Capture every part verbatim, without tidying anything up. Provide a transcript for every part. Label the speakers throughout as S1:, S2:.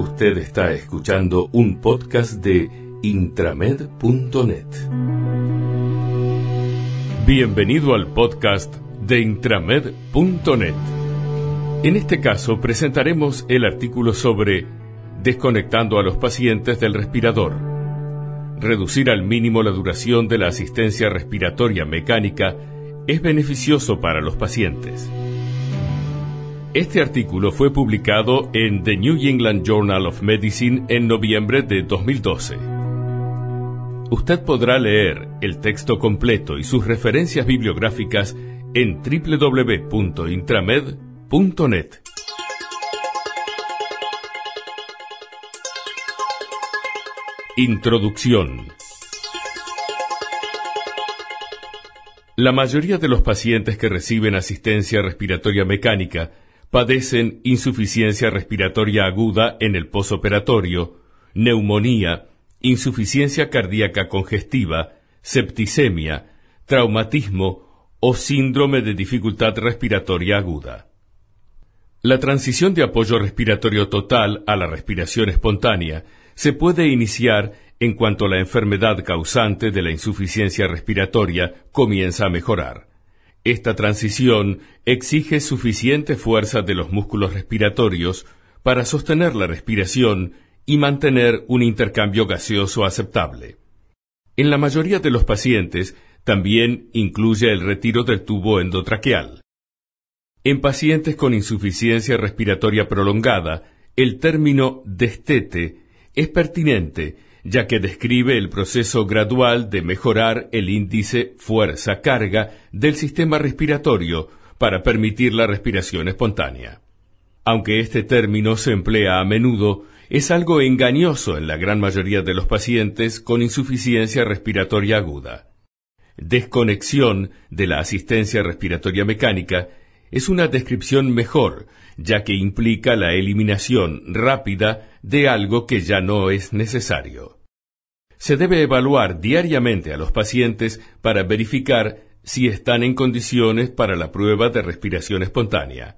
S1: Usted está escuchando un podcast de intramed punto net. Bienvenido al podcast de intramed punto net. En este caso presentaremos el artículo sobre desconectando a los pacientes del respirador. Reducir al mínimo la duración de la asistencia respiratoria mecánica es beneficioso para los pacientes. Este artículo fue publicado en The New England Journal of Medicine en noviembre de dos mil doce. Usted podrá leer el texto completo y sus referencias bibliográficas en doble u doble u doble u punto intramed punto net. Introducción. La mayoría de los pacientes que reciben asistencia respiratoria mecánica padecen insuficiencia respiratoria aguda en el posoperatorio, neumonía, insuficiencia cardíaca congestiva, septicemia, traumatismo o síndrome de dificultad respiratoria aguda. La transición de apoyo respiratorio total a la respiración espontánea se puede iniciar en cuanto la enfermedad causante de la insuficiencia respiratoria comienza a mejorar. Esta transición exige suficiente fuerza de los músculos respiratorios para sostener la respiración y mantener un intercambio gaseoso aceptable. En la mayoría de los pacientes también incluye el retiro del tubo endotraqueal. En pacientes con insuficiencia respiratoria prolongada, el término destete es pertinente, ya que describe el proceso gradual de mejorar el índice fuerza-carga del sistema respiratorio para permitir la respiración espontánea. Aunque este término se emplea a menudo, es algo engañoso en la gran mayoría de los pacientes con insuficiencia respiratoria aguda. Desconexión de la asistencia respiratoria mecánica es una descripción mejor, ya que implica la eliminación rápida de algo que ya no es necesario. Se debe evaluar diariamente a los pacientes para verificar si están en condiciones para la prueba de respiración espontánea.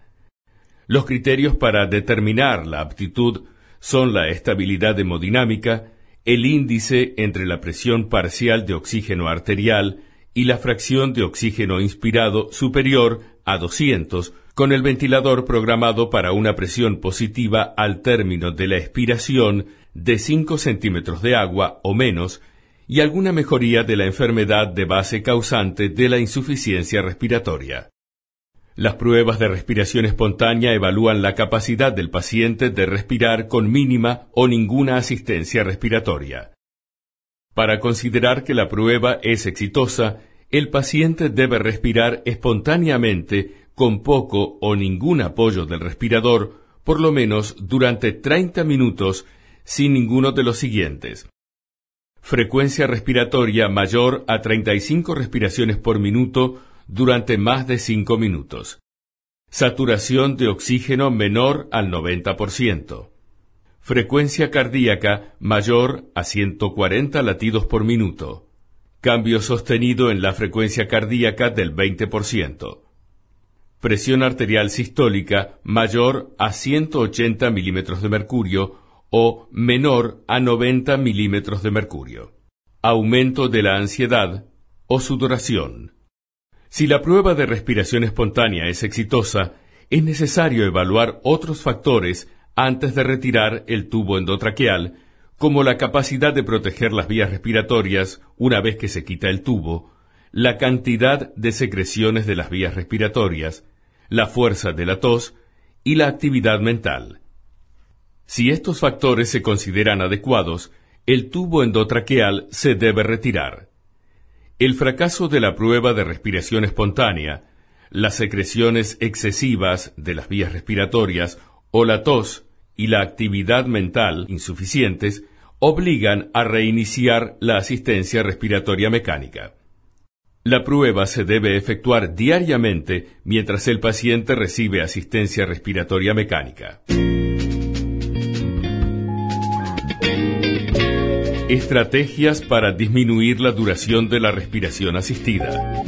S1: Los criterios para determinar la aptitud son la estabilidad hemodinámica, el índice entre la presión parcial de oxígeno arterial y la fracción de oxígeno inspirado superior a doscientos, con el ventilador programado para una presión positiva al término de la expiración de cinco centímetros de agua o menos, y alguna mejoría de la enfermedad de base causante de la insuficiencia respiratoria. Las pruebas de respiración espontánea evalúan la capacidad del paciente de respirar con mínima o ninguna asistencia respiratoria. Para considerar que la prueba es exitosa, el paciente debe respirar espontáneamente con poco o ningún apoyo del respirador, por lo menos durante treinta minutos, sin ninguno de los siguientes: frecuencia respiratoria mayor a treinta y cinco respiraciones por minuto durante más de cinco minutos, saturación de oxígeno menor al noventa por ciento, frecuencia cardíaca mayor a ciento cuarenta latidos por minuto, cambio sostenido en la frecuencia cardíaca del veinte por ciento, presión arterial sistólica mayor a ciento ochenta milímetros de mercurio o menor a noventa milímetros de mercurio, aumento de la ansiedad o sudoración. Si la prueba de respiración espontánea es exitosa, es necesario evaluar otros factores antes de retirar el tubo endotraqueal, como la capacidad de proteger las vías respiratorias una vez que se quita el tubo, la cantidad de secreciones de las vías respiratorias, la fuerza de la tos y la actividad mental. Si estos factores se consideran adecuados, el tubo endotraqueal se debe retirar. El fracaso de la prueba de respiración espontánea, las secreciones excesivas de las vías respiratorias o la tos y la actividad mental insuficientes obligan a reiniciar la asistencia respiratoria mecánica. La prueba se debe efectuar diariamente mientras el paciente recibe asistencia respiratoria mecánica. Estrategias para disminuir la duración de la respiración asistida.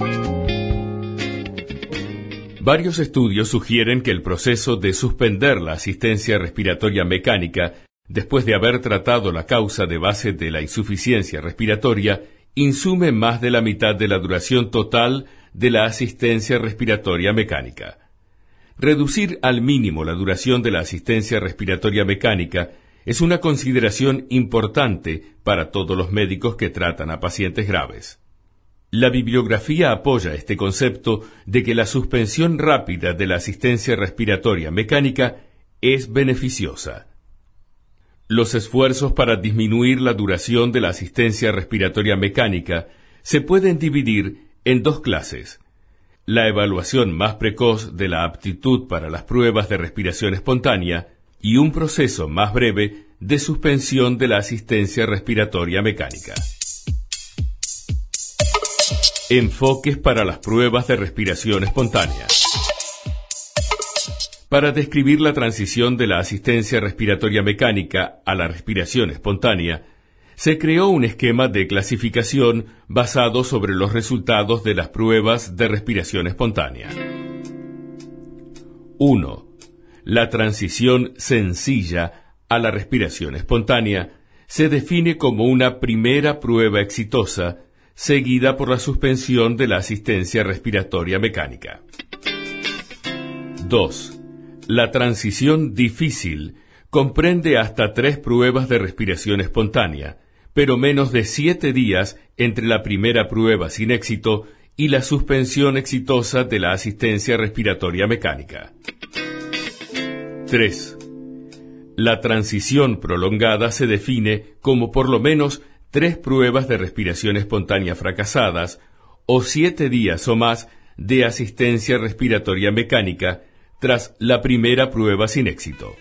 S1: Varios estudios sugieren que el proceso de suspender la asistencia respiratoria mecánica Después de haber tratado la causa de base de la insuficiencia respiratoria, insume más de la mitad de la duración total de la asistencia respiratoria mecánica. Reducir al mínimo la duración de la asistencia respiratoria mecánica es una consideración importante para todos los médicos que tratan a pacientes graves. La bibliografía apoya este concepto de que la suspensión rápida de la asistencia respiratoria mecánica es beneficiosa. Los esfuerzos para disminuir la duración de la asistencia respiratoria mecánica se pueden dividir en dos clases: la evaluación más precoz de la aptitud para las pruebas de respiración espontánea y un proceso más breve de suspensión de la asistencia respiratoria mecánica. Enfoques para las pruebas de respiración espontánea. Para describir la transición de la asistencia respiratoria mecánica a la respiración espontánea, se creó un esquema de clasificación basado sobre los resultados de las pruebas de respiración espontánea. uno. La transición sencilla a la respiración espontánea se define como una primera prueba exitosa seguida por la suspensión de la asistencia respiratoria mecánica. dos. La transición difícil comprende hasta tres pruebas de respiración espontánea, pero menos de siete días entre la primera prueba sin éxito y la suspensión exitosa de la asistencia respiratoria mecánica. tres. La transición prolongada se define como por lo menos tres pruebas de respiración espontánea fracasadas o siete días o más de asistencia respiratoria mecánica tras la primera prueba sin éxito.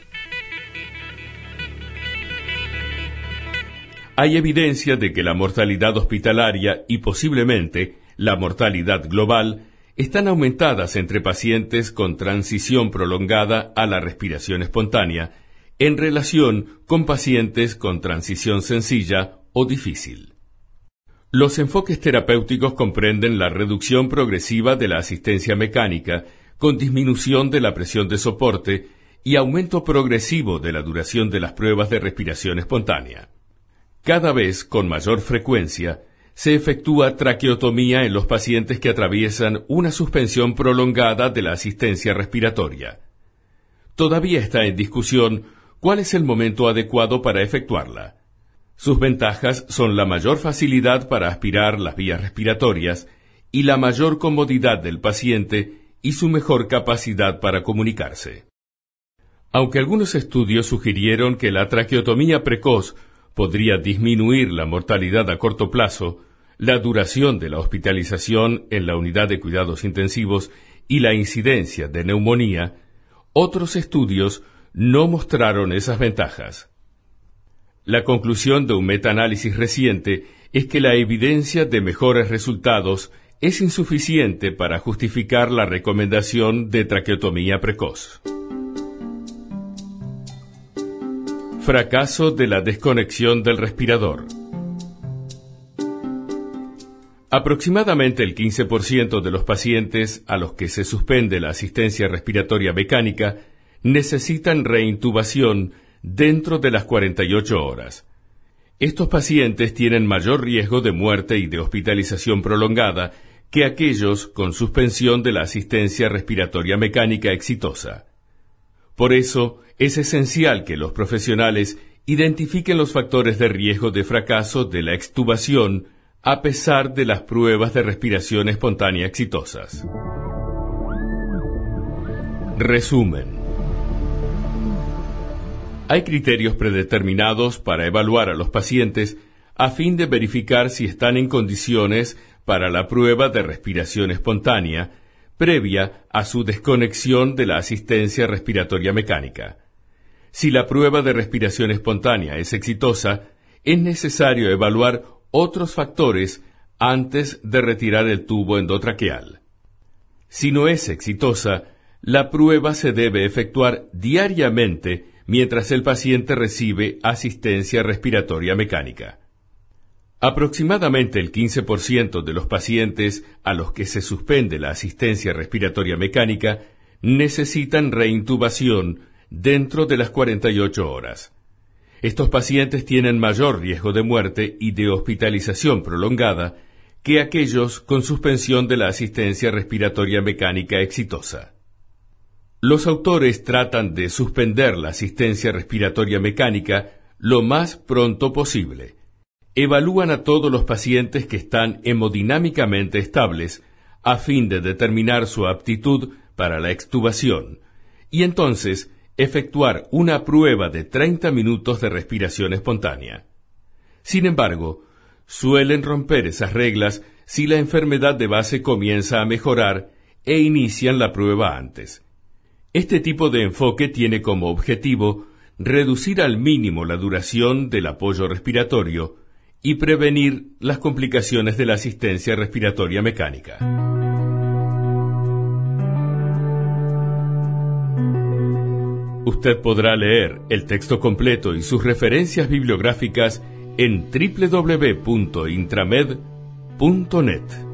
S1: Hay evidencia de que la mortalidad hospitalaria y posiblemente la mortalidad global están aumentadas entre pacientes con transición prolongada a la respiración espontánea en relación con pacientes con transición sencilla o difícil. Los enfoques terapéuticos comprenden la reducción progresiva de la asistencia mecánica con disminución de la presión de soporte y aumento progresivo de la duración de las pruebas de respiración espontánea. Cada vez con mayor frecuencia se efectúa traqueotomía en los pacientes que atraviesan una suspensión prolongada de la asistencia respiratoria. Todavía está en discusión cuál es el momento adecuado para efectuarla. Sus ventajas son la mayor facilidad para aspirar las vías respiratorias y la mayor comodidad del paciente y su mejor capacidad para comunicarse. Aunque algunos estudios sugirieron que la traqueotomía precoz podría disminuir la mortalidad a corto plazo, la duración de la hospitalización en la unidad de cuidados intensivos y la incidencia de neumonía, otros estudios no mostraron esas ventajas. La conclusión de un metaanálisis reciente es que la evidencia de mejores resultados es insuficiente para justificar la recomendación de traqueotomía precoz. Fracaso de la desconexión del respirador. Aproximadamente el quince por ciento de los pacientes a los que se suspende la asistencia respiratoria mecánica necesitan reintubación dentro de las cuarenta y ocho horas. Estos pacientes tienen mayor riesgo de muerte y de hospitalización prolongada que aquellos con suspensión de la asistencia respiratoria mecánica exitosa. Por eso, es esencial que los profesionales identifiquen los factores de riesgo de fracaso de la extubación a pesar de las pruebas de respiración espontánea exitosas. Resumen. Hay criterios predeterminados para evaluar a los pacientes a fin de verificar si están en condiciones para la prueba de respiración espontánea previa a su desconexión de la asistencia respiratoria mecánica. Si la prueba de respiración espontánea es exitosa, es necesario evaluar otros factores antes de retirar el tubo endotraqueal. Si no es exitosa, la prueba se debe efectuar diariamente mientras el paciente recibe asistencia respiratoria mecánica. Aproximadamente el quince por ciento de los pacientes a los que se suspende la asistencia respiratoria mecánica necesitan reintubación dentro de las cuarenta y ocho horas. Estos pacientes tienen mayor riesgo de muerte y de hospitalización prolongada que aquellos con suspensión de la asistencia respiratoria mecánica exitosa. Los autores tratan de suspender la asistencia respiratoria mecánica lo más pronto posible. Evalúan a todos los pacientes que están hemodinámicamente estables a fin de determinar su aptitud para la extubación y entonces efectuar una prueba de treinta minutos de respiración espontánea. Sin embargo, suelen romper esas reglas si la enfermedad de base comienza a mejorar e inician la prueba antes. Este tipo de enfoque tiene como objetivo reducir al mínimo la duración del apoyo respiratorio y prevenir las complicaciones de la asistencia respiratoria mecánica. Usted podrá leer el texto completo y sus referencias bibliográficas en doble u doble u doble u punto intramed punto net.